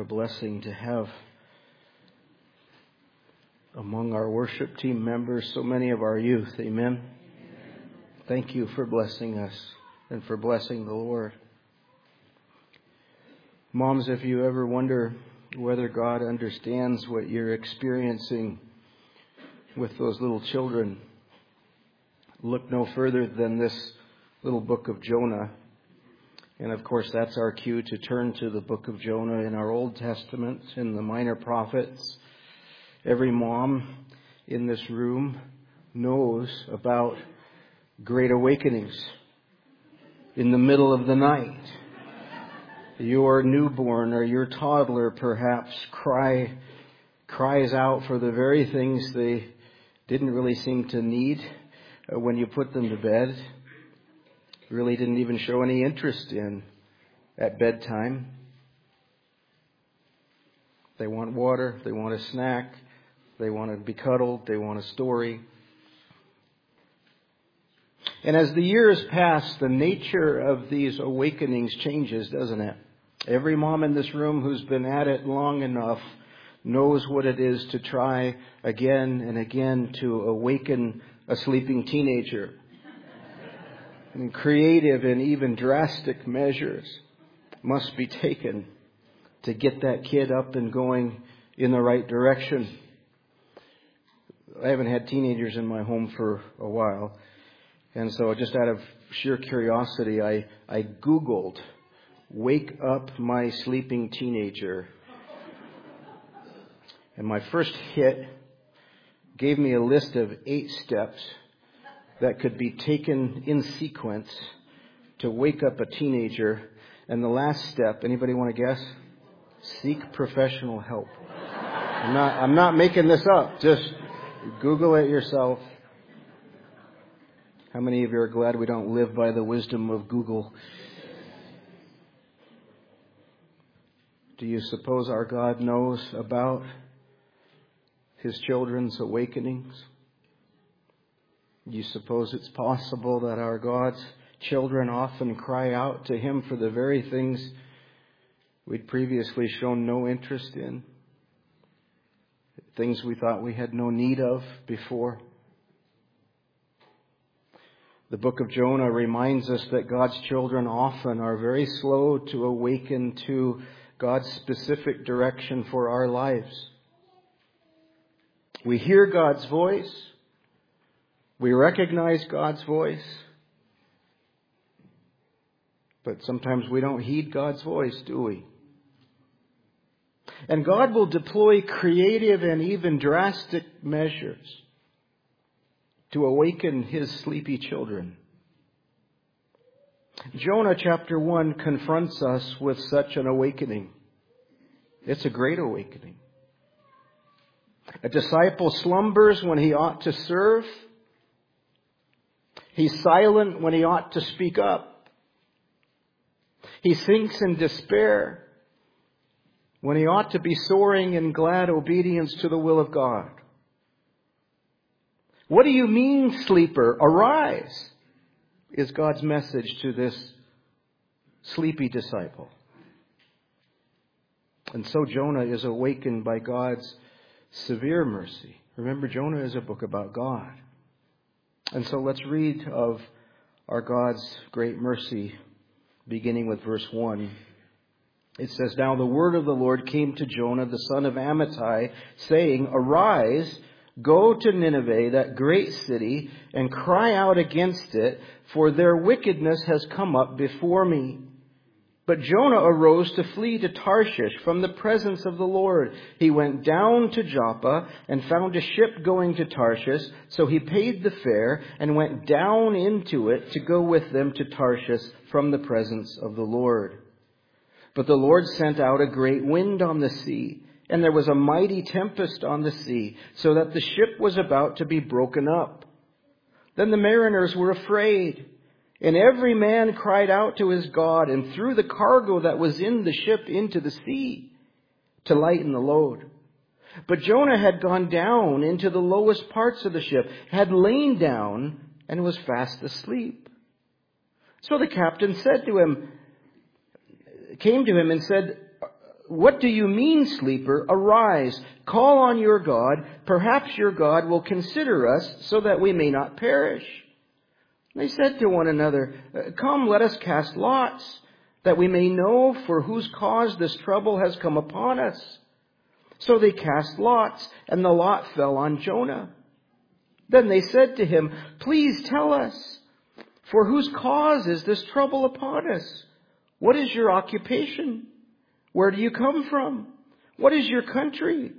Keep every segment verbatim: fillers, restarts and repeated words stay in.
a blessing to have among our worship team members so many of our youth. Amen. Amen. Thank you for blessing us and for blessing the Lord. Moms, if you ever wonder whether God understands what you're experiencing with those little children, look no further than this little book of Jonah. And of course, that's our cue to turn to the book of Jonah in our Old Testament, in the Minor Prophets. Every mom in this room knows about great awakenings in the middle of the night. Your newborn or your toddler perhaps cry, cries out for the very things they didn't really seem to need when you put them to bed. Really didn't even show any interest in at bedtime. They want water, they want a snack, they want to be cuddled, they want a story. And as the years pass, the nature of these awakenings changes, doesn't it? Every mom in this room who's been at it long enough knows what it is to try again and again to awaken a sleeping teenager. And creative and even drastic measures must be taken to get that kid up and going in the right direction. I haven't had teenagers in my home for a while. And so just out of sheer curiosity, I, I Googled, "wake up my sleeping teenager." And my first hit gave me a list of eight steps that could be taken in sequence to wake up a teenager. And the last step, anybody want to guess? Seek professional help. I'm not, I'm not making this up. Just Google it yourself. How many of you are glad we don't live by the wisdom of Google? Do you suppose our God knows about His children's awakenings? Do you suppose it's possible that our God's children often cry out to Him for the very things we'd previously shown no interest in? Things we thought we had no need of before? The book of Jonah reminds us that God's children often are very slow to awaken to God's specific direction for our lives. We hear God's voice. We recognize God's voice. But sometimes we don't heed God's voice, do we? And God will deploy creative and even drastic measures to awaken His sleepy children. Jonah chapter one confronts us with such an awakening. It's a great awakening. A disciple slumbers when he ought to serve. He's silent when he ought to speak up. He sinks in despair when he ought to be soaring in glad obedience to the will of God. "What do you mean, sleeper? Arise," is God's message to this sleepy disciple. And so Jonah is awakened by God's severe mercy. Remember, Jonah is a book about God. And so let's read of our God's great mercy, beginning with verse one. It says, "Now the word of the Lord came to Jonah, the son of Amittai, saying, Arise, go to Nineveh, that great city, and cry out against it, for their wickedness has come up before me." But Jonah arose to flee to Tarshish from the presence of the Lord. He went down to Joppa and found a ship going to Tarshish. So he paid the fare and went down into it to go with them to Tarshish from the presence of the Lord. But the Lord sent out a great wind on the sea, and there was a mighty tempest on the sea, so that the ship was about to be broken up. Then the mariners were afraid, and every man cried out to his God and threw the cargo that was in the ship into the sea to lighten the load. But Jonah had gone down into the lowest parts of the ship, had lain down, and was fast asleep. So the captain said to him, came to him and said, What do you mean, sleeper? Arise, call on your God. Perhaps your God will consider us so that we may not perish. They said to one another, Come, let us cast lots, that we may know for whose cause this trouble has come upon us. So they cast lots, and the lot fell on Jonah. Then they said to him, Please tell us, for whose cause is this trouble upon us? What is your occupation? Where do you come from? What is your country?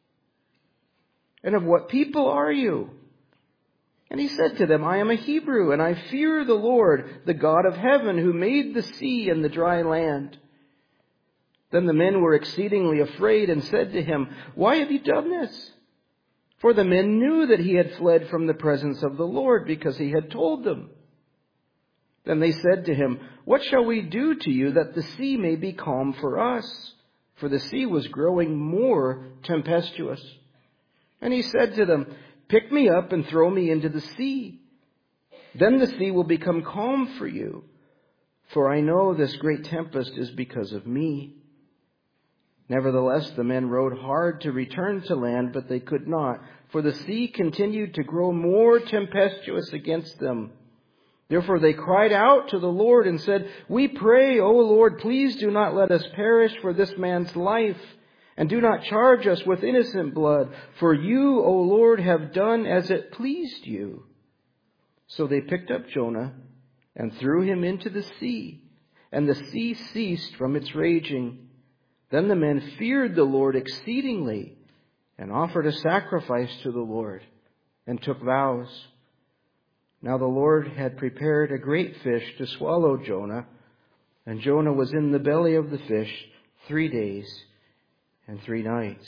And of what people are you? And he said to them, I am a Hebrew, and I fear the Lord, the God of heaven, who made the sea and the dry land. Then the men were exceedingly afraid and said to him, Why have you done this? For the men knew that he had fled from the presence of the Lord, because he had told them. Then they said to him, What shall we do to you that the sea may be calm for us? For the sea was growing more tempestuous. And he said to them, Pick me up and throw me into the sea. Then the sea will become calm for you. For I know this great tempest is because of me. Nevertheless, the men rowed hard to return to land, but they could not, for the sea continued to grow more tempestuous against them. Therefore they cried out to the Lord and said, We pray, O Lord, please do not let us perish for this man's life, and do not charge us with innocent blood, for you, O Lord, have done as it pleased you. So they picked up Jonah and threw him into the sea, and the sea ceased from its raging. Then the men feared the Lord exceedingly, and offered a sacrifice to the Lord, and took vows. Now the Lord had prepared a great fish to swallow Jonah, and Jonah was in the belly of the fish three days and three nights.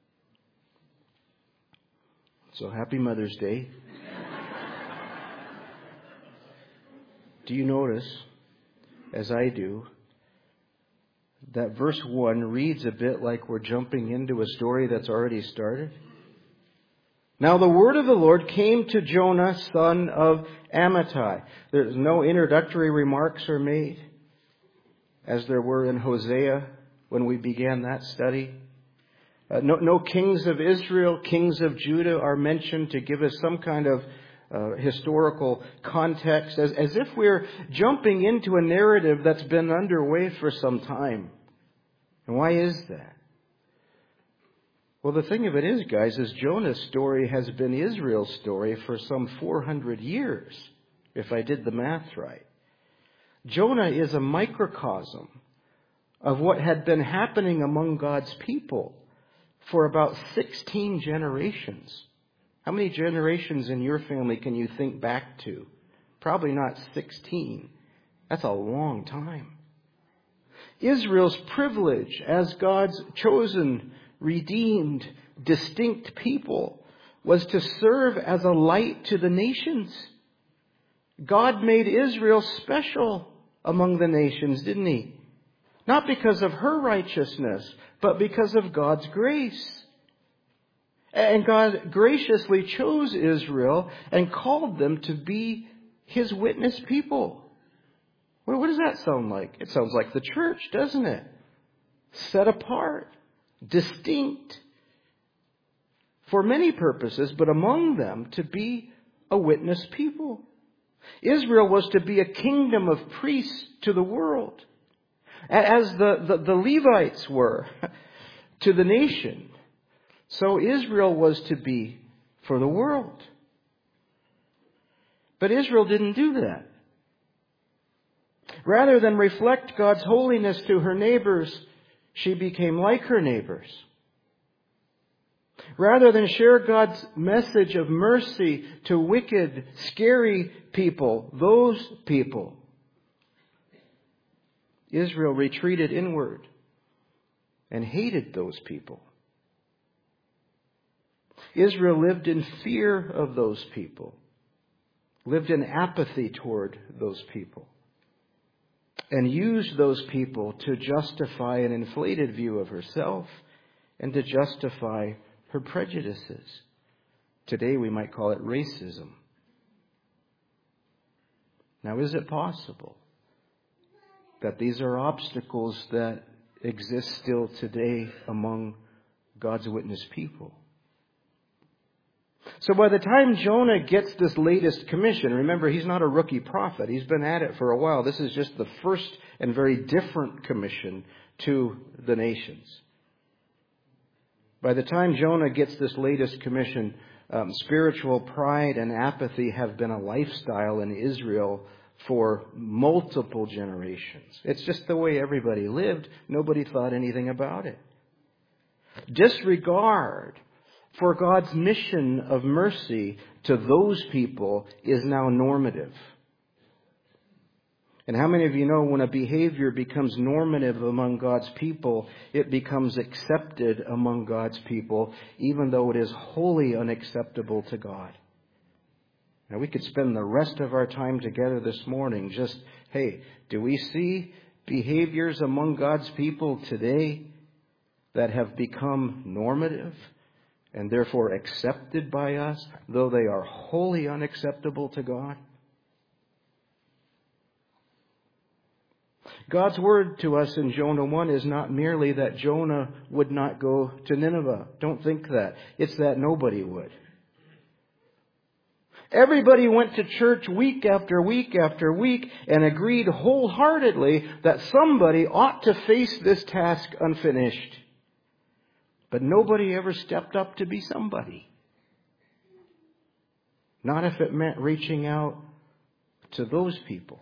So happy Mother's Day. Do you notice, as I do, that verse one reads a bit like we're jumping into a story that's already started? Now the word of the Lord came to Jonah, son of Amittai. There's no introductory remarks are made, as there were in Hosea when we began that study. Uh, no, no kings of Israel, kings of Judah are mentioned to give us some kind of uh, historical context, as, as if we're jumping into a narrative that's been underway for some time. And why is that? Well, the thing of it is, guys, is Jonah's story has been Israel's story for some four hundred years, if I did the math right. Jonah is a microcosm of what had been happening among God's people for about sixteen generations. How many generations in your family can you think back to? Probably not sixteen. That's a long time. Israel's privilege as God's chosen, redeemed, distinct people was to serve as a light to the nations. God made Israel special among the nations, didn't he? Not because of her righteousness, but because of God's grace. And God graciously chose Israel and called them to be his witness people. Well, what does that sound like? It sounds like the church, doesn't it? Set apart, distinct, for many purposes, but among them to be a witness people. Israel was to be a kingdom of priests to the world, as the, the, the Levites were to the nation. So Israel was to be for the world. But Israel didn't do that. Rather than reflect God's holiness to her neighbors, she became like her neighbors. Rather than share God's message of mercy to wicked, scary people, those people, Israel retreated inward and hated those people. Israel lived in fear of those people, lived in apathy toward those people, and used those people to justify an inflated view of herself and to justify her prejudices. Today we might call it racism. Now, is it possible that these are obstacles that exists still today among God's witness people. So by the time Jonah gets this latest commission, remember, he's not a rookie prophet. He's been at it for a while. This is just the first and very different commission to the nations. By the time Jonah gets this latest commission, um, spiritual pride and apathy have been a lifestyle in Israel for multiple generations. It's just the way everybody lived. Nobody thought anything about it. Disregard for God's mission of mercy to those people is now normative. And how many of you know when a behavior becomes normative among God's people, it becomes accepted among God's people, even though it is wholly unacceptable to God? Now, we could spend the rest of our time together this morning just, hey, do we see behaviors among God's people today that have become normative and therefore accepted by us, though they are wholly unacceptable to God? God's word to us in Jonah one is not merely that Jonah would not go to Nineveh. Don't think that. It's that nobody would. Everybody went to church week after week after week and agreed wholeheartedly that somebody ought to face this task unfinished. But nobody ever stepped up to be somebody. Not if it meant reaching out to those people.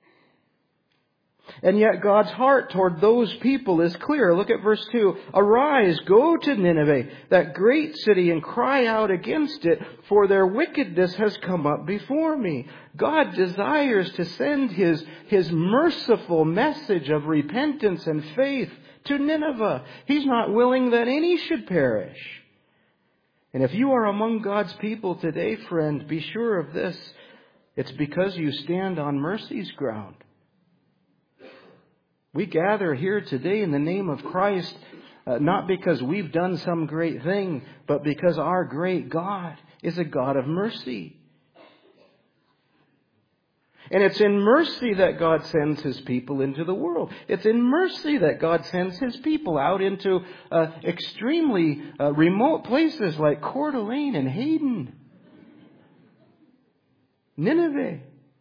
And yet God's heart toward those people is clear. Look at verse two. Arise, go to Nineveh, that great city, and cry out against it, for their wickedness has come up before me. God desires to send His, His merciful message of repentance and faith to Nineveh. He's not willing that any should perish. And if you are among God's people today, friend, be sure of this. It's because you stand on mercy's ground. We gather here today in the name of Christ, uh, not because we've done some great thing, but because our great God is a God of mercy. And it's in mercy that God sends His people into the world. It's in mercy that God sends His people out into uh, extremely uh, remote places like Coeur d'Alene and Hayden, Nineveh.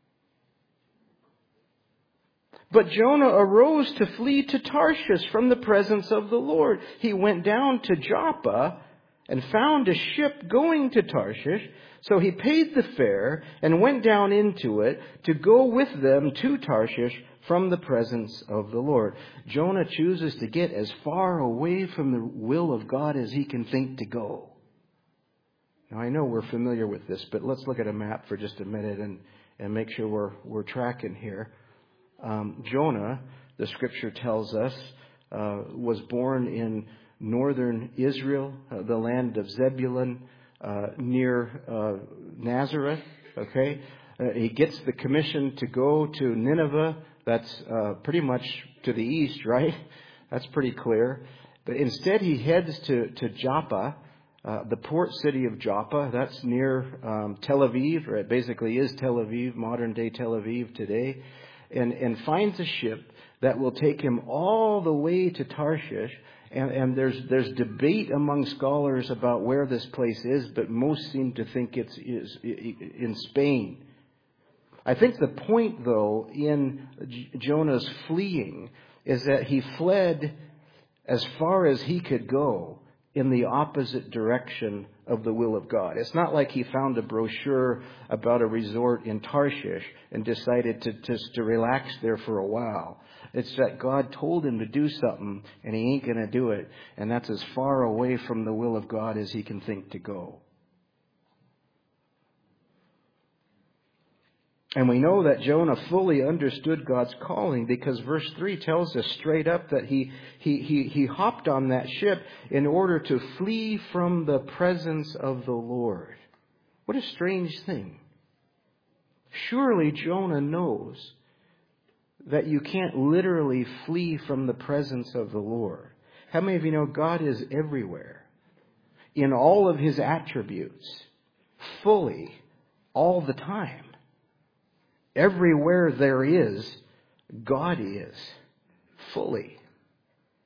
But Jonah arose to flee to Tarshish from the presence of the Lord. He went down to Joppa and found a ship going to Tarshish. So he paid the fare and went down into it to go with them to Tarshish from the presence of the Lord. Jonah chooses to get as far away from the will of God as he can think to go. Now, I know we're familiar with this, but let's look at a map for just a minute and, and make sure we're, we're tracking here. Um, Jonah, the scripture tells us, uh, was born in northern Israel, uh, the land of Zebulun, uh, near uh, Nazareth. Okay, uh, he gets the commission to go to Nineveh. That's uh, pretty much to the east, right? That's pretty clear. But instead, he heads to to Joppa, uh, the port city of Joppa. That's near um, Tel Aviv, or it basically is Tel Aviv, modern day Tel Aviv today. And, and finds a ship that will take him all the way to Tarshish. And, and there's there's debate among scholars about where this place is, but most seem to think it's is in Spain. I think the point, though, in Jonah's fleeing is that he fled as far as he could go in the opposite direction of the will of God. It's not like he found a brochure about a resort in Tarshish and decided to just to relax there for a while. It's that God told him to do something and he ain't going to do it. And that's as far away from the will of God as he can think to go. And we know that Jonah fully understood God's calling because verse three tells us straight up that he, he, he, he hopped on that ship in order to flee from the presence of the Lord. What a strange thing. Surely Jonah knows that you can't literally flee from the presence of the Lord. How many of you know God is everywhere in all of His attributes, fully, all the time? Everywhere there is, God is, fully.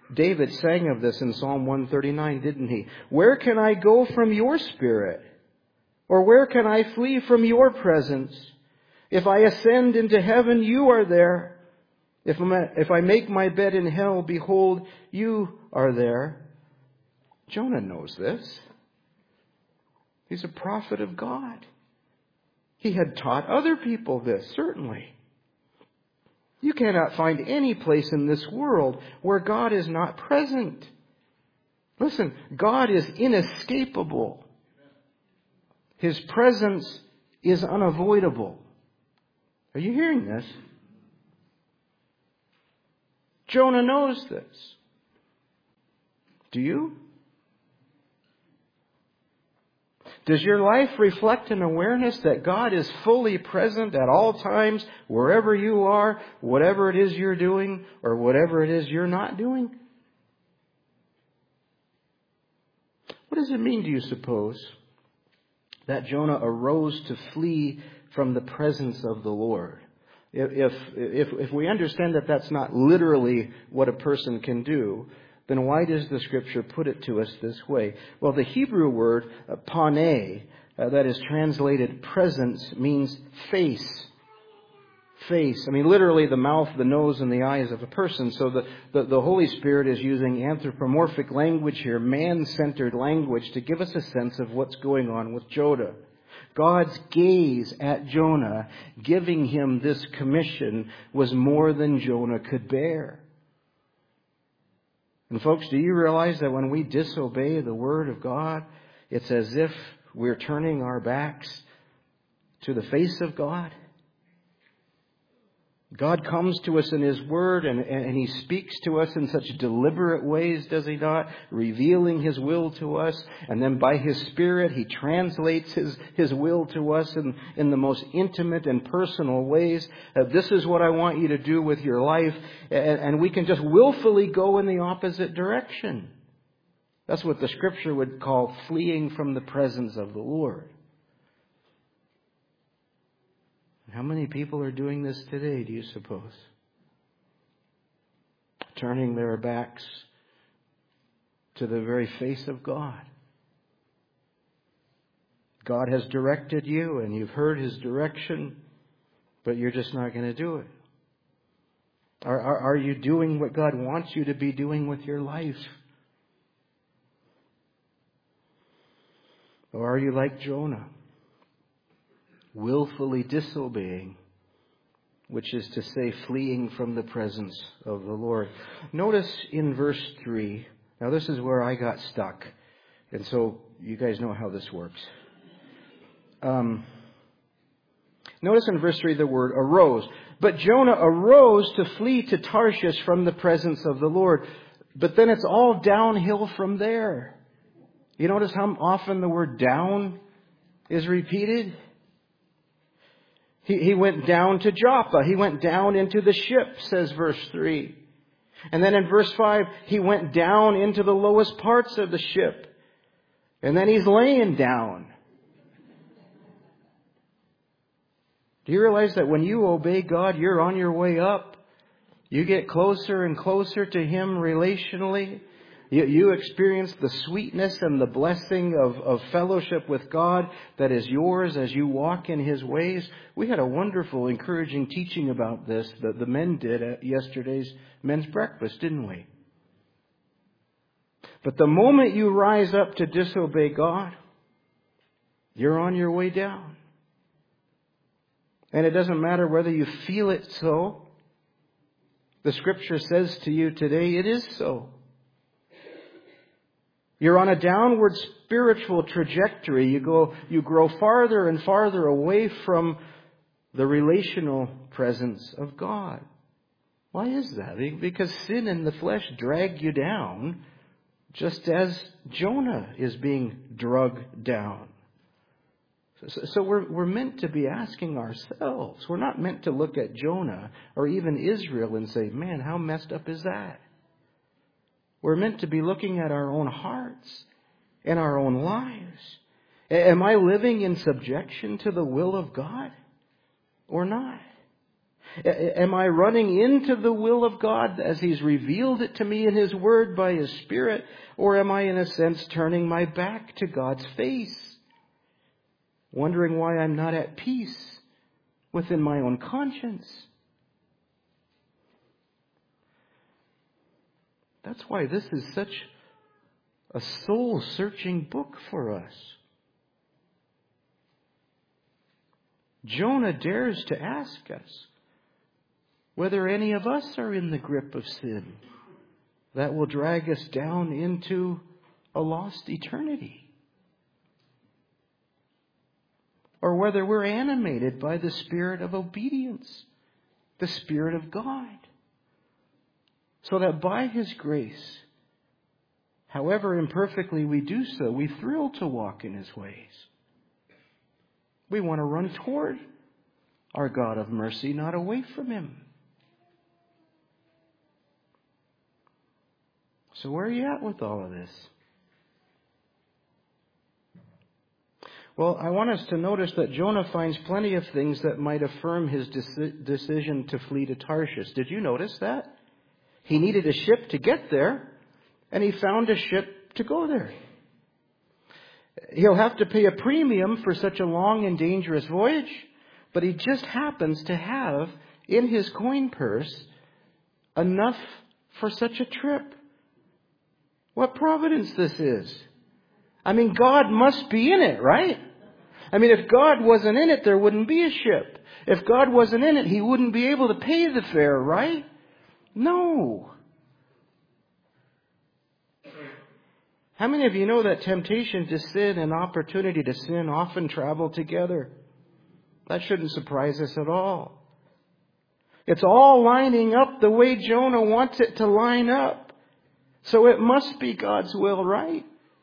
David sang of this in Psalm one thirty-nine, didn't he? Where can I go from your Spirit? Or where can I flee from your presence? If I ascend into heaven, you are there. If if I make my bed in hell, behold, you are there. Jonah knows this. He's a prophet of God. He had taught other people this, certainly. You cannot find any place in this world where God is not present. Listen, God is inescapable. His presence is unavoidable. Are you hearing this? Jonah knows this. Do you? Does your life reflect an awareness that God is fully present at all times, wherever you are, whatever it is you're doing, or whatever it is you're not doing? What does it mean, do you suppose, that Jonah arose to flee from the presence of the Lord? If, if, if we understand that that's not literally what a person can do, then why does the Scripture put it to us this way? Well, the Hebrew word uh, pane, uh, that is translated presence, means face. Face. I mean, literally the mouth, the nose, and the eyes of a person. So the, the, the Holy Spirit is using anthropomorphic language here, man-centered language, to give us a sense of what's going on with Jonah. God's gaze at Jonah, giving him this commission, was more than Jonah could bear. And folks, do you realize that when we disobey the Word of God, it's as if we're turning our backs to the face of God? God comes to us in His Word, and, and He speaks to us in such deliberate ways, does He not? Revealing His will to us. And then by His Spirit, He translates His, His will to us in, in the most intimate and personal ways. Uh, this is what I want you to do with your life. And, and we can just willfully go in the opposite direction. That's what the Scripture would call fleeing from the presence of the Lord. How many people are doing this today, do you suppose? Turning their backs to the very face of God. God has directed you and you've heard His direction, but you're just not going to do it. Are, are, are you doing what God wants you to be doing with your life? Or are you like Jonah? Willfully disobeying, which is to say fleeing from the presence of the Lord. Notice in verse three, now this is where I got stuck, and so you guys know how this works. Um, notice in verse three the word arose. But Jonah arose to flee to Tarshish from the presence of the Lord. But then it's all downhill from there. You notice how often the word down is repeated? He, he went down to Joppa. He went down into the ship, says verse three. And then in verse five, he went down into the lowest parts of the ship. And then he's laying down. Do you realize that when you obey God, you're on your way up? You get closer and closer to Him relationally. You, you experience the sweetness and the blessing of, of fellowship with God that is yours as you walk in His ways. We had a wonderful, encouraging teaching about this that the men did at yesterday's men's breakfast, didn't we? But the moment you rise up to disobey God, you're on your way down. And it doesn't matter whether you feel it so. The Scripture says to you today, it is so. You're on a downward spiritual trajectory. You go, you grow farther and farther away from the relational presence of God. Why is that? Because sin and the flesh drag you down, just as Jonah is being drugged down. So, so we're, we're meant to be asking ourselves. We're not meant to look at Jonah or even Israel and say, man, how messed up is that? We're meant to be looking at our own hearts and our own lives. Am I living in subjection to the will of God or not? Am I running into the will of God as He's revealed it to me in His Word by His Spirit? Or am I, in a sense, turning my back to God's face, wondering why I'm not at peace within my own conscience? That's why this is such a soul-searching book for us. Jonah dares to ask us whether any of us are in the grip of sin that will drag us down into a lost eternity, or whether we're animated by the spirit of obedience, the Spirit of God, so that by His grace, however imperfectly we do so, we thrill to walk in His ways. We want to run toward our God of mercy, not away from Him. So where are you at with all of this? Well, I want us to notice that Jonah finds plenty of things that might affirm his deci- decision to flee to Tarshish. Did you notice that? He needed a ship to get there, and he found a ship to go there. He'll have to pay a premium for such a long and dangerous voyage, but he just happens to have in his coin purse enough for such a trip. What providence this is. I mean, God must be in it, right? I mean, if God wasn't in it, there wouldn't be a ship. If God wasn't in it, He wouldn't be able to pay the fare, right? No. How many of you know that temptation to sin and opportunity to sin often travel together? That shouldn't surprise us at all. It's all lining up the way Jonah wants it to line up. So it must be God's will, right?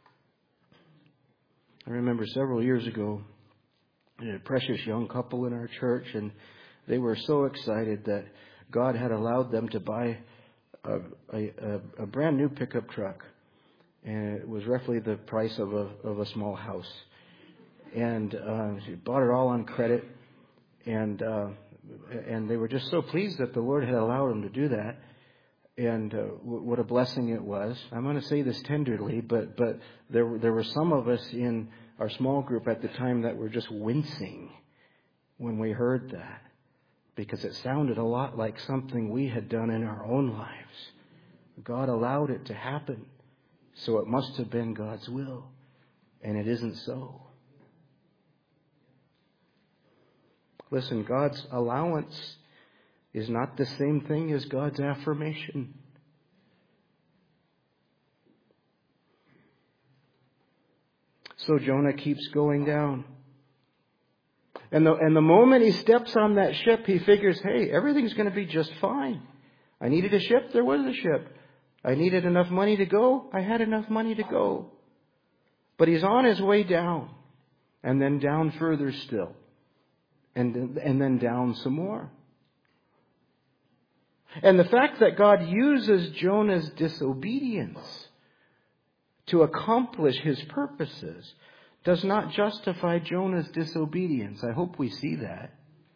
I remember several years ago, a precious young couple in our church, and they were so excited that God had allowed them to buy a, a, a brand new pickup truck. And it was roughly the price of a of a small house. And uh, she bought it all on credit. And uh, and they were just so pleased that the Lord had allowed them to do that. And uh, w- what a blessing it was. I'm going to say this tenderly, but but there there were some of us in our small group at the time that were just wincing when we heard that, because it sounded a lot like something we had done in our own lives. God allowed it to happen, so it must have been God's will, and it isn't so. Listen, God's allowance is not the same thing as God's affirmation. So Jonah keeps going down. And the, and the moment he steps on that ship, he figures, hey, everything's going to be just fine. I needed a ship, there was a ship. I needed enough money to go, I had enough money to go. But he's on his way down, and then down further still, and, and then down some more. And the fact that God uses Jonah's disobedience to accomplish His purposes does not justify Jonah's disobedience. I hope we see that.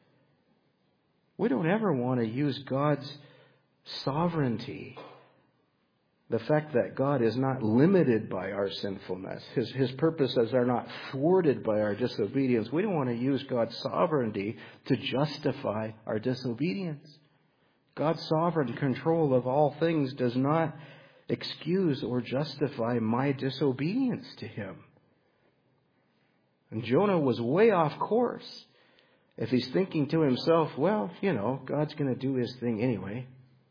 We don't ever want to use God's sovereignty, the fact that God is not limited by our sinfulness, His, His purposes are not thwarted by our disobedience. We don't want to use God's sovereignty to justify our disobedience. God's sovereign control of all things does not excuse or justify my disobedience to Him. And Jonah was way off course if he's thinking to himself, well, you know, God's going to do His thing anyway.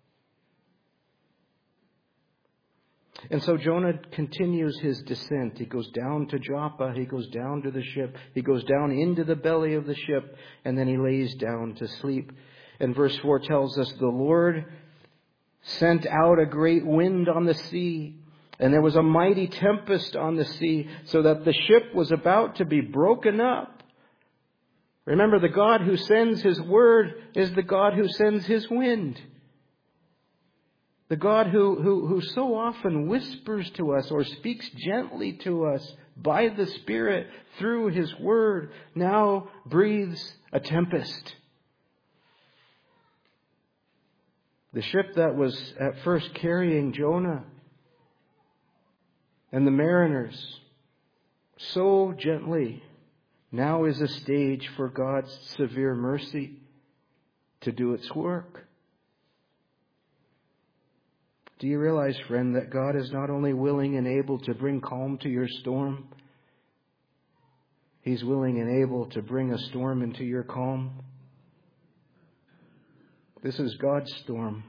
And so Jonah continues his descent. He goes down to Joppa. He goes down to the ship. He goes down into the belly of the ship. And then he lays down to sleep. And verse four tells us the Lord sent out a great wind on the sea. And there was a mighty tempest on the sea, so that the ship was about to be broken up. Remember, the God who sends His word is the God who sends His wind. The God who, who, who so often whispers to us or speaks gently to us by the Spirit through His word now breathes a tempest. The ship that was at first carrying Jonah and the mariners so gently now is a stage for God's severe mercy to do its work. Do you realize, friend, that God is not only willing and able to bring calm to your storm, He's willing and able to bring a storm into your calm? This is God's storm.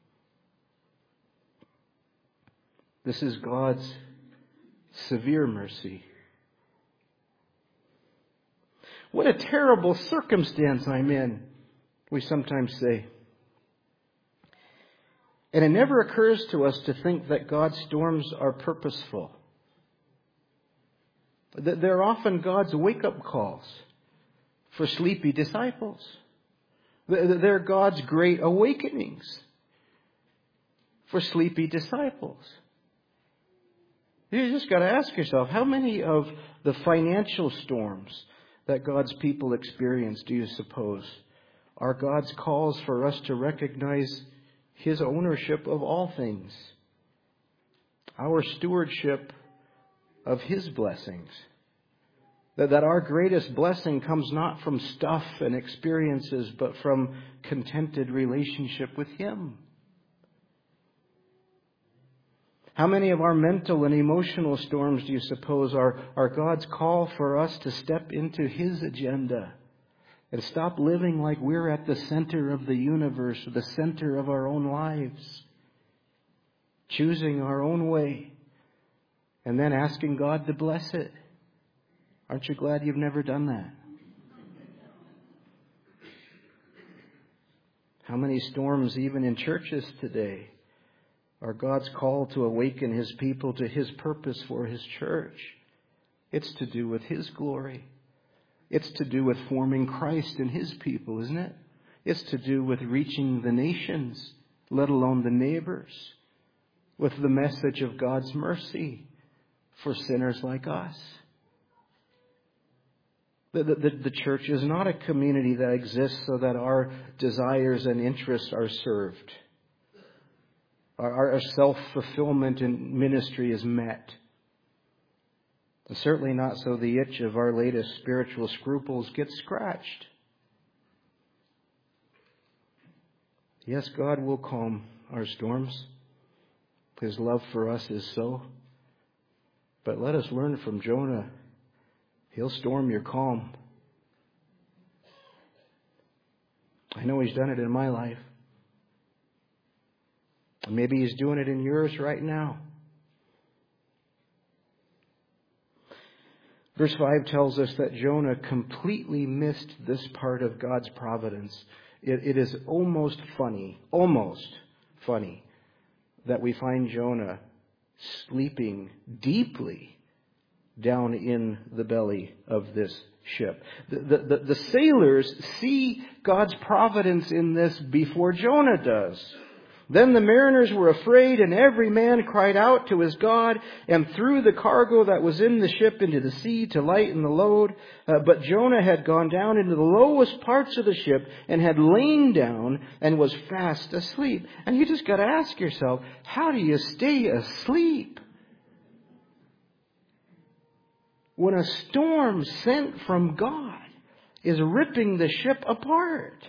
This is God's severe mercy. What a terrible circumstance I'm in, we sometimes say. And it never occurs to us to think that God's storms are purposeful. That they're often God's wake-up calls for sleepy disciples. They're God's great awakenings for sleepy disciples. You just got to ask yourself, how many of the financial storms that God's people experience, do you suppose, are God's calls for us to recognize His ownership of all things, our stewardship of His blessings? That, that our greatest blessing comes not from stuff and experiences, but from contented relationship with Him. How many of our mental and emotional storms, do you suppose, are, are God's call for us to step into His agenda and stop living like we're at the center of the universe, or the center of our own lives, choosing our own way, and then asking God to bless it? Aren't you glad you've never done that? How many storms, even in churches today, are God's call to awaken His people to His purpose for His church? It's to do with His glory. It's to do with forming Christ in His people, isn't it? It's to do with reaching the nations, let alone the neighbors, with the message of God's mercy for sinners like us. The, the, the church is not a community that exists so that our desires and interests are served. Our, our self-fulfillment in ministry is met. And certainly not so the itch of our latest spiritual scruples gets scratched. Yes, God will calm our storms. His love for us is so. But let us learn from Jonah. He'll storm your calm. I know He's done it in my life. Maybe He's doing it in yours right now. Verse five tells us that Jonah completely missed this part of God's providence. It, it is almost funny, almost funny, that we find Jonah sleeping deeply down in the belly of this ship. The, the, the, the sailors see God's providence in this before Jonah does. Then the mariners were afraid, and every man cried out to his God, and threw the cargo that was in the ship into the sea to lighten the load. Uh, but Jonah had gone down into the lowest parts of the ship, and had lain down, and was fast asleep. And you just got to ask yourself, how do you stay asleep when a storm sent from God is ripping the ship apart?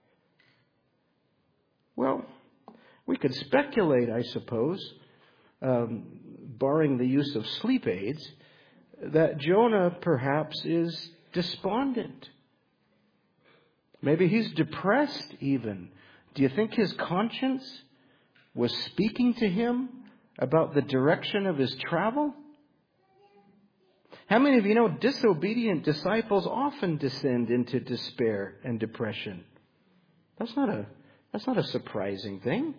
Well, we could speculate, I suppose, um, barring the use of sleep aids, that Jonah perhaps is despondent. Maybe he's depressed even. Do you think his conscience was speaking to him about the direction of his travel? How many of you know disobedient disciples often descend into despair and depression? That's not a, that's not a surprising thing.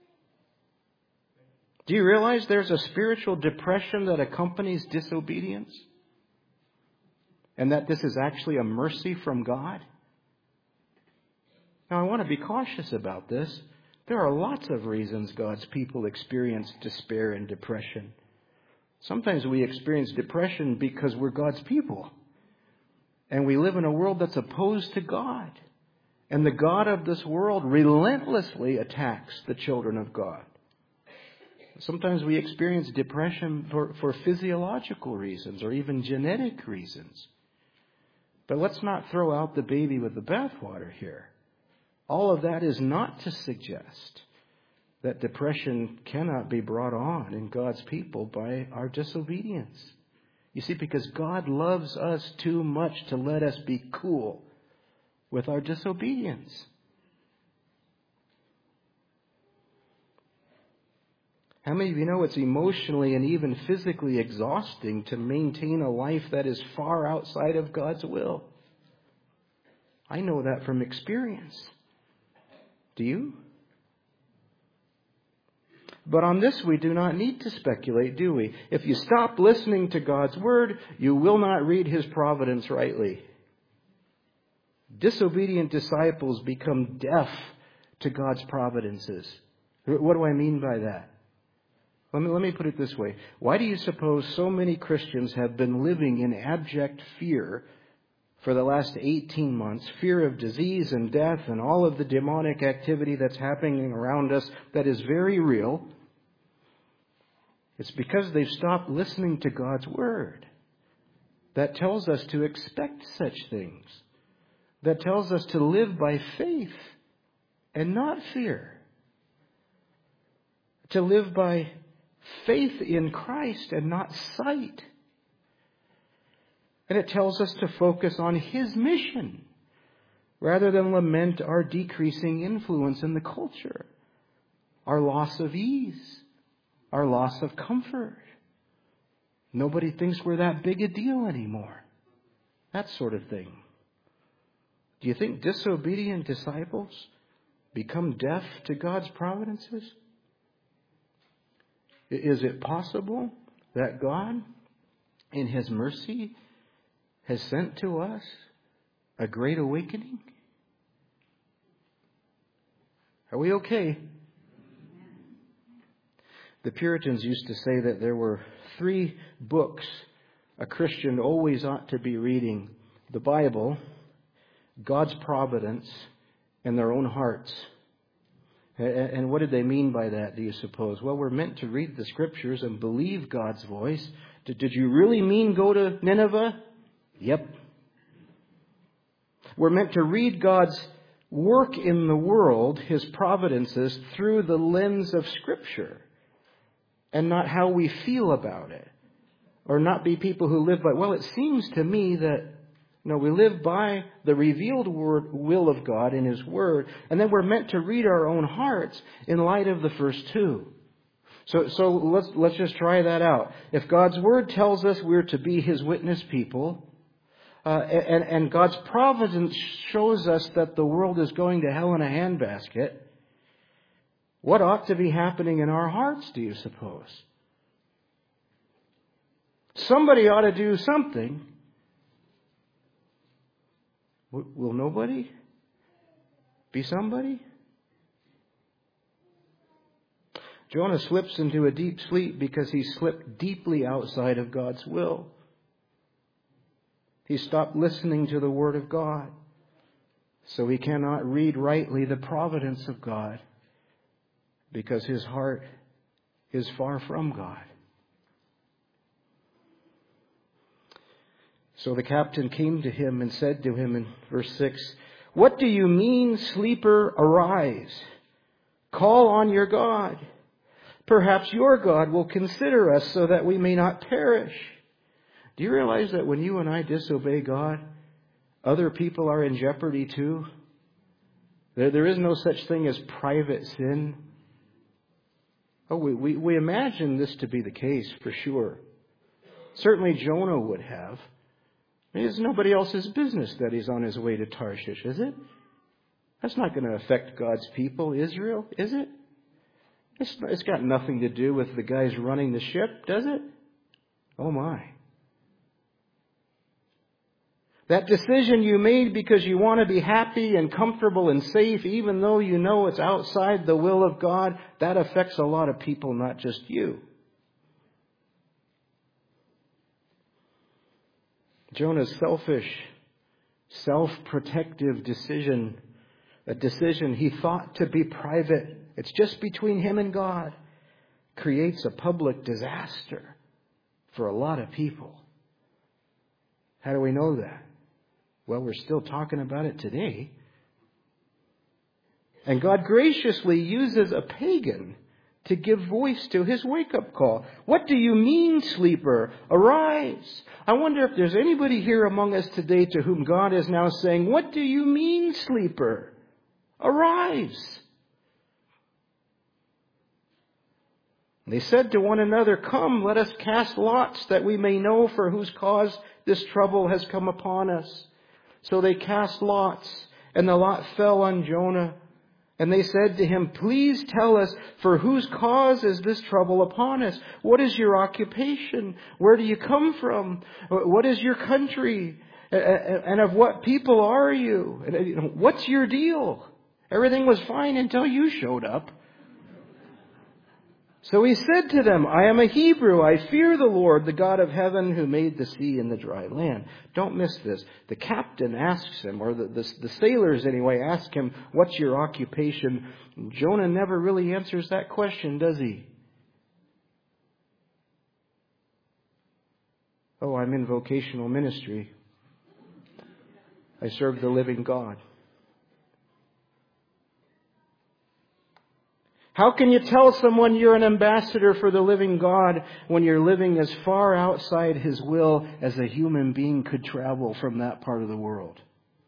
Do you realize there's a spiritual depression that accompanies disobedience? And that this is actually a mercy from God? Now, I want to be cautious about this. There are lots of reasons God's people experience despair and depression. Sometimes we experience depression because we're God's people. And we live in a world that's opposed to God. And the god of this world relentlessly attacks the children of God. Sometimes we experience depression for, for physiological reasons or even genetic reasons. But let's not throw out the baby with the bathwater here. All of that is not to suggest that depression cannot be brought on in God's people by our disobedience. You see, because God loves us too much to let us be cool with our disobedience. How many of you know it's emotionally and even physically exhausting to maintain a life that is far outside of God's will? I know that from experience. Do you? But on this we do not need to speculate, do we? If you stop listening to God's word, you will not read His providence rightly. Disobedient disciples become deaf to God's providences. What do I mean by that? Let me, let me put it this way. Why do you suppose so many Christians have been living in abject fear for the last eighteen months? Fear of disease and death and all of the demonic activity that's happening around us that is very real. It's because they've stopped listening to God's word. That tells us to expect such things. That tells us to live by faith and not fear. To live by faith in Christ and not sight. And it tells us to focus on His mission rather than lament our decreasing influence in the culture, our loss of ease, our loss of comfort. Nobody thinks we're that big a deal anymore. That sort of thing. Do you think disobedient disciples become deaf to God's providences? Is it possible that God, in His mercy, has sent to us a great awakening? Are we okay? The Puritans used to say that there were three books a Christian always ought to be reading: the Bible, God's providence, and their own hearts. And what did they mean by that, do you suppose? Well, we're meant to read the Scriptures and believe God's voice. Did, did you really mean go to Nineveh? Yep. We're meant to read God's work in the world, His providences, through the lens of Scripture and not how we feel about it. Or not be people who live by, well, it seems to me that, no, we live by the revealed word, will of God in His Word, and then we're meant to read our own hearts in light of the first two. So, so let's let's just try that out. If God's Word tells us we're to be His witness people, uh, and, and God's providence shows us that the world is going to hell in a handbasket, what ought to be happening in our hearts, do you suppose? Somebody ought to do something. Will nobody be somebody? Jonah slips into a deep sleep because he slipped deeply outside of God's will. He stopped listening to the Word of God. So he cannot read rightly the providence of God because his heart is far from God. So the captain came to him and said to him in verse six, "What do you mean, sleeper? Arise, call on your God. Perhaps your God will consider us so that we may not perish." Do you realize that when you and I disobey God, other people are in jeopardy too? There, there is no such thing as private sin. Oh, we, we, we imagine this to be the case for sure. Certainly Jonah would have. It's nobody else's business that he's on his way to Tarshish, is it? That's not going to affect God's people, Israel, is it? It's, it's got nothing to do with the guys running the ship, does it? Oh my. That decision you made because you want to be happy and comfortable and safe, even though you know it's outside the will of God, that affects a lot of people, not just you. Jonah's selfish, self-protective decision a decision he thought to be private, it's just between him and God, creates a public disaster for a lot of people. How do we know that? Well, we're still talking about it today. And God graciously uses a pagan to give voice to his wake-up call. What do you mean, sleeper? Arise. I wonder if there's anybody here among us today to whom God is now saying, what do you mean, sleeper? Arise. They said to one another, come, let us cast lots that we may know for whose cause this trouble has come upon us. So they cast lots, and the lot fell on Jonah. And they said to him, please tell us, for whose cause is this trouble upon us? What is your occupation? Where do you come from? What is your country? And of what people are you? What's your deal? Everything was fine until you showed up. So he said to them, I am a Hebrew. I fear the Lord, the God of heaven, who made the sea and the dry land. Don't miss this. The captain asks him, or the, the, the sailors anyway, ask him, what's your occupation? Jonah never really answers that question, does he? Oh, I'm in vocational ministry. I serve the living God. How can you tell someone you're an ambassador for the living God when you're living as far outside His will as a human being could travel from that part of the world?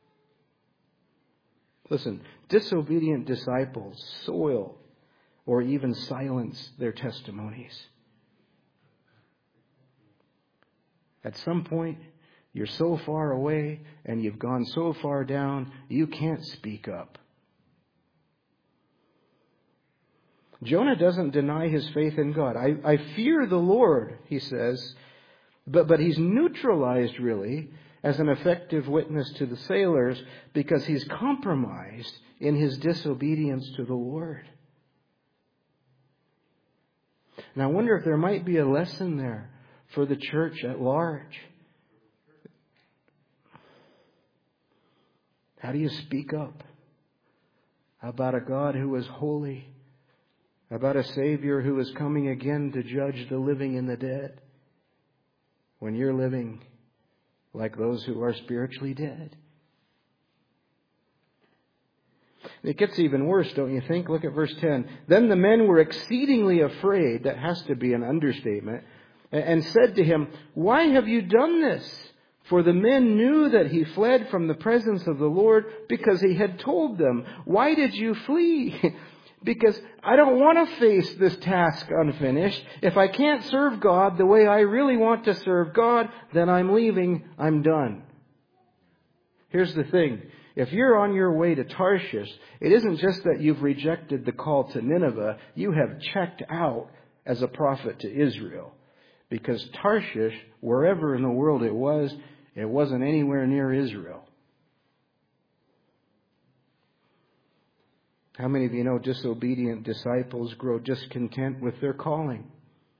Listen, disobedient disciples soil or even silence their testimonies. At some point, you're so far away and you've gone so far down, you can't speak up. Jonah doesn't deny his faith in God. I, I fear the Lord, he says, but, but he's neutralized really as an effective witness to the sailors because he's compromised in his disobedience to the Lord. And I wonder if there might be a lesson there for the church at large. How do you speak up about a God who is holy? About a Savior who is coming again to judge the living and the dead, when you're living like those who are spiritually dead? It gets even worse, don't you think? Look at verse ten. Then the men were exceedingly afraid, that has to be an understatement, and said to him, why have you done this? For the men knew that he fled from the presence of the Lord because he had told them. Why did you flee? Because I don't want to face this task unfinished. If I can't serve God the way I really want to serve God, then I'm leaving. I'm done. Here's the thing. If you're on your way to Tarshish, it isn't just that you've rejected the call to Nineveh. You have checked out as a prophet to Israel. Because Tarshish, wherever in the world it was, it wasn't anywhere near Israel. How many of you know disobedient disciples grow discontent with their calling?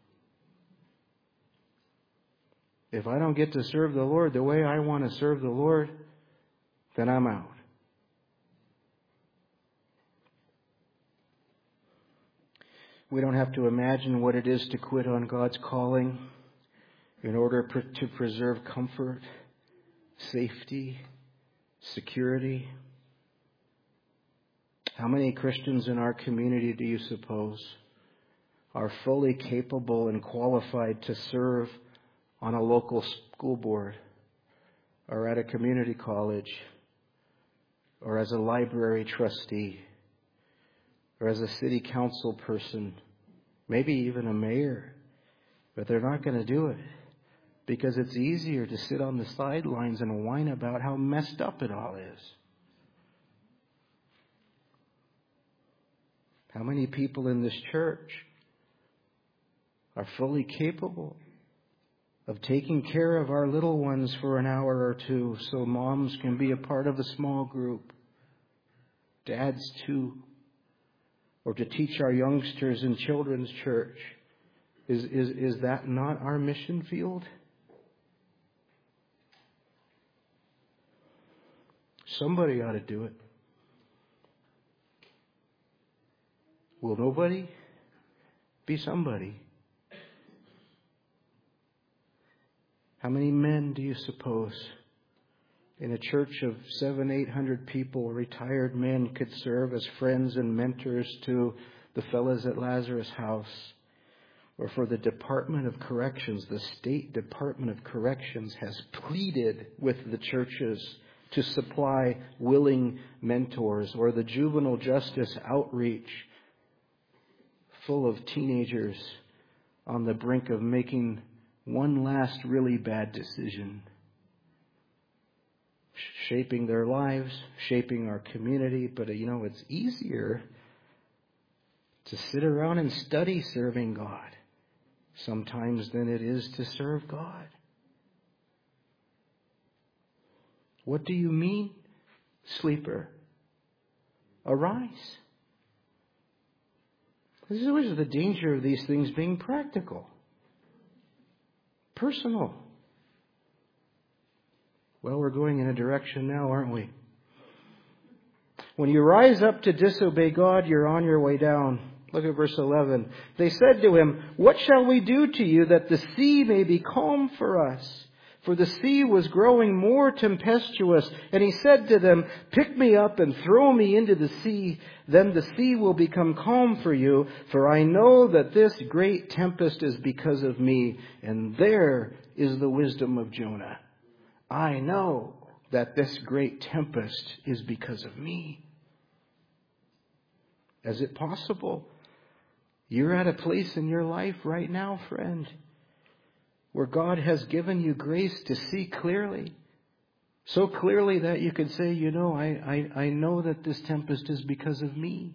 If I don't get to serve the Lord the way I want to serve the Lord, then I'm out. We don't have to imagine what it is to quit on God's calling in order to preserve comfort, safety, security. How many Christians in our community do you suppose are fully capable and qualified to serve on a local school board or at a community college or as a library trustee or as a city council person, maybe even a mayor, but they're not going to do it because it's easier to sit on the sidelines and whine about how messed up it all is. How many people in this church are fully capable of taking care of our little ones for an hour or two so moms can be a part of a small group, dads too, or to teach our youngsters in children's church? Is, is, is that not our mission field? Somebody ought to do it. Will nobody be somebody? How many men do you suppose in a church of seven, eight hundred people, retired men, could serve as friends and mentors to the fellows at Lazarus' house? Or for the Department of Corrections, the State Department of Corrections has pleaded with the churches to supply willing mentors, or the Juvenile Justice Outreach, full of teenagers on the brink of making one last really bad decision, shaping their lives, shaping our community. But you know, it's easier to sit around and study serving God sometimes than it is to serve God. What do you mean, sleeper? Arise. This is always the danger of these things being practical, personal. Well, we're going in a direction now, aren't we? When you rise up to disobey God, you're on your way down. Look at verse eleven. They said to him, "What shall we do to you that the sea may be calm for us?" For the sea was growing more tempestuous. And he said to them, "Pick me up and throw me into the sea. Then the sea will become calm for you. For I know that this great tempest is because of me." And there is the wisdom of Jonah. I know that this great tempest is because of me. Is it possible you're at a place in your life right now, friend, where God has given you grace to see clearly? So clearly that you could say, you know, I, I, I know that this tempest is because of me.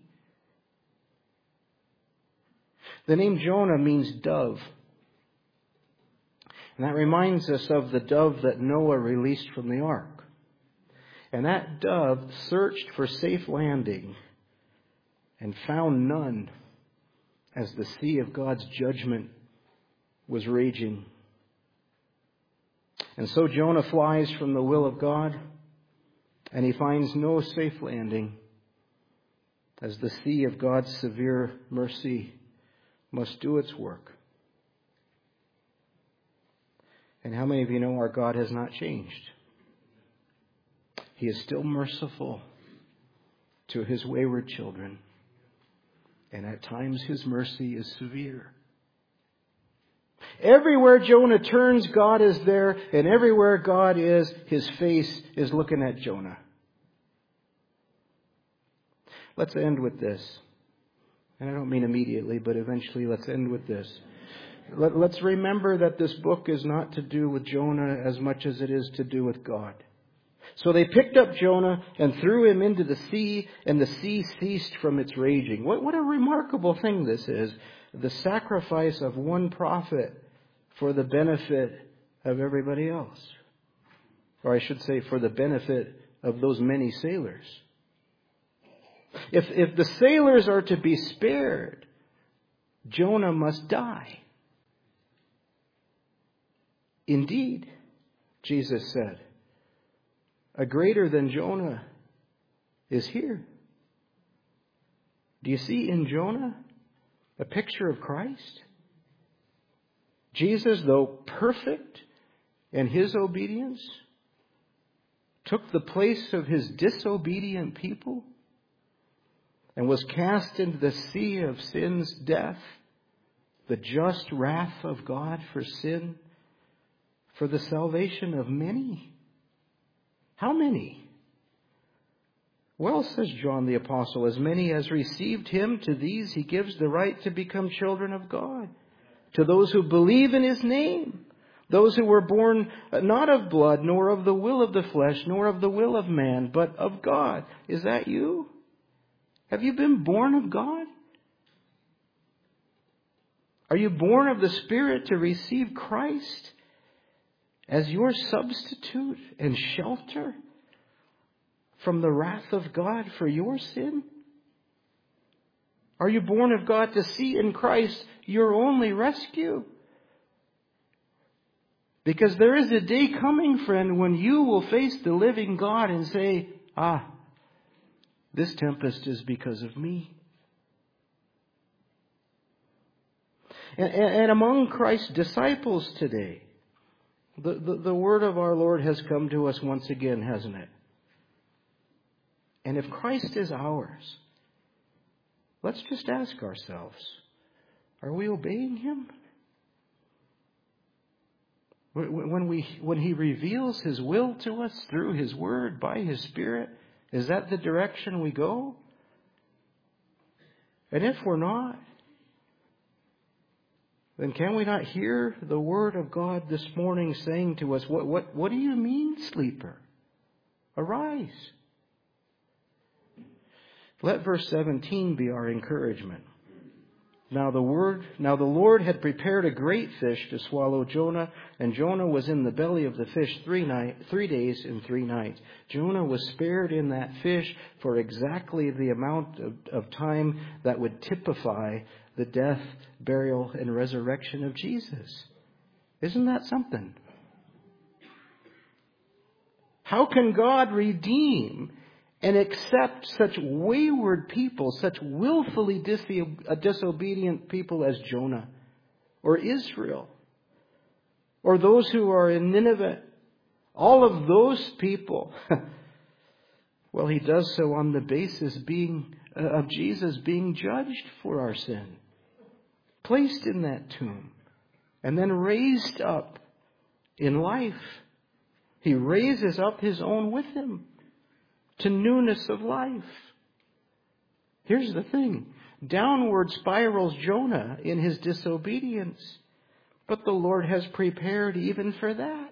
The name Jonah means dove. And that reminds us of the dove that Noah released from the ark. And that dove searched for safe landing and found none as the sea of God's judgment was raging. And so Jonah flies from the will of God, and he finds no safe landing as the sea of God's severe mercy must do its work. And how many of you know our God has not changed? He is still merciful to his wayward children. And at times his mercy is severe. Everywhere Jonah turns, God is there. And everywhere God is, his face is looking at Jonah. Let's end with this. And I don't mean immediately, but eventually let's end with this. Let, let's remember that this book is not to do with Jonah as much as it is to do with God. So they picked up Jonah and threw him into the sea, and the sea ceased from its raging. What, what a remarkable thing this is. The sacrifice of one prophet for the benefit of everybody else. Or I should say, for the benefit of those many sailors. If, if the sailors are to be spared, Jonah must die. Indeed, Jesus said, a greater than Jonah is here. Do you see in Jonah a picture of Christ? Jesus, though perfect in his obedience, took the place of his disobedient people and was cast into the sea of sin's death, the just wrath of God for sin, for the salvation of many. How many? Well, says John the Apostle, as many as received him, to these he gives the right to become children of God. To those who believe in his name. Those who were born not of blood, nor of the will of the flesh, nor of the will of man, but of God. Is that you? Have you been born of God? Are you born of the Spirit to receive Christ as your substitute and shelter from the wrath of God for your sin? Are you born of God to see in Christ your only rescue? Because there is a day coming, friend, when you will face the living God and say, ah, this tempest is because of me. And, and among Christ's disciples today, the, the, the word of our Lord has come to us once again, hasn't it? And if Christ is ours, let's just ask ourselves, are we obeying Him? When we, when He reveals His will to us through His Word, by His Spirit, is that the direction we go? And if we're not, then can we not hear the Word of God this morning saying to us, what, what, what do you mean, sleeper? Arise. Let verse seventeen be our encouragement. Now the word, now the Lord had prepared a great fish to swallow Jonah, and Jonah was in the belly of the fish three night, three days and three nights. Jonah was spared in that fish for exactly the amount of, of time that would typify the death, burial, and resurrection of Jesus. Isn't that something? How can God redeem and accept such wayward people, such willfully disobedient people as Jonah or Israel or those who are in Nineveh? All of those people. Well, He does so on the basis being uh, of Jesus being judged for our sin, placed in that tomb, and then raised up in life. He raises up His own with Him to newness of life. Here's the thing. Downward spirals Jonah in his disobedience. But the Lord has prepared even for that.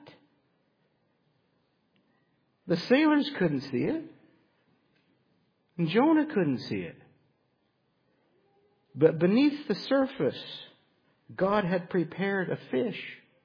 The sailors couldn't see it. And Jonah couldn't see it. But beneath the surface, God had prepared a fish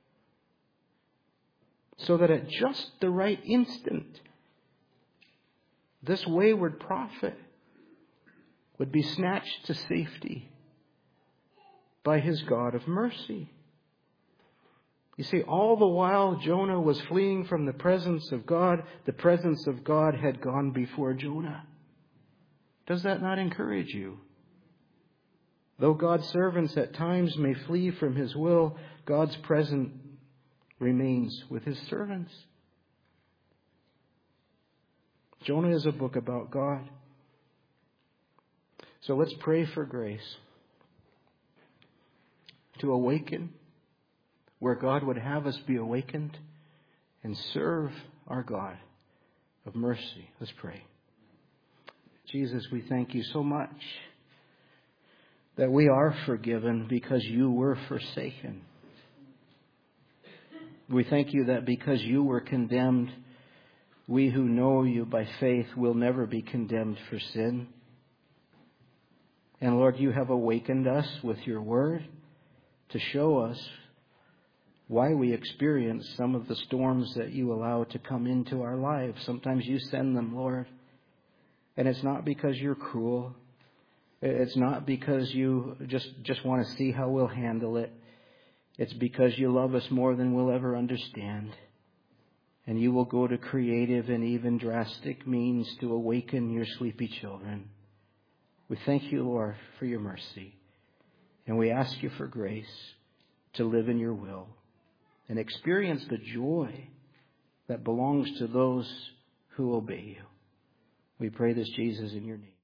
so that at just the right instant, this wayward prophet would be snatched to safety by his God of mercy. You see, all the while Jonah was fleeing from the presence of God, the presence of God had gone before Jonah. Does that not encourage you? Though God's servants at times may flee from His will, God's presence remains with His servants. Jonah is a book about God. So let's pray for grace to awaken where God would have us be awakened and serve our God of mercy. Let's pray. Jesus, we thank You so much that we are forgiven because You were forsaken. We thank You that because You were condemned, we who know You by faith will never be condemned for sin. And Lord, You have awakened us with Your word to show us why we experience some of the storms that You allow to come into our lives. Sometimes You send them, Lord. And it's not because You're cruel. It's not because You just, just want to see how we'll handle it. It's because You love us more than we'll ever understand. And You will go to creative and even drastic means to awaken Your sleepy children. We thank You, Lord, for Your mercy. And we ask You for grace to live in Your will and experience the joy that belongs to those who obey You. We pray this, Jesus, in Your name.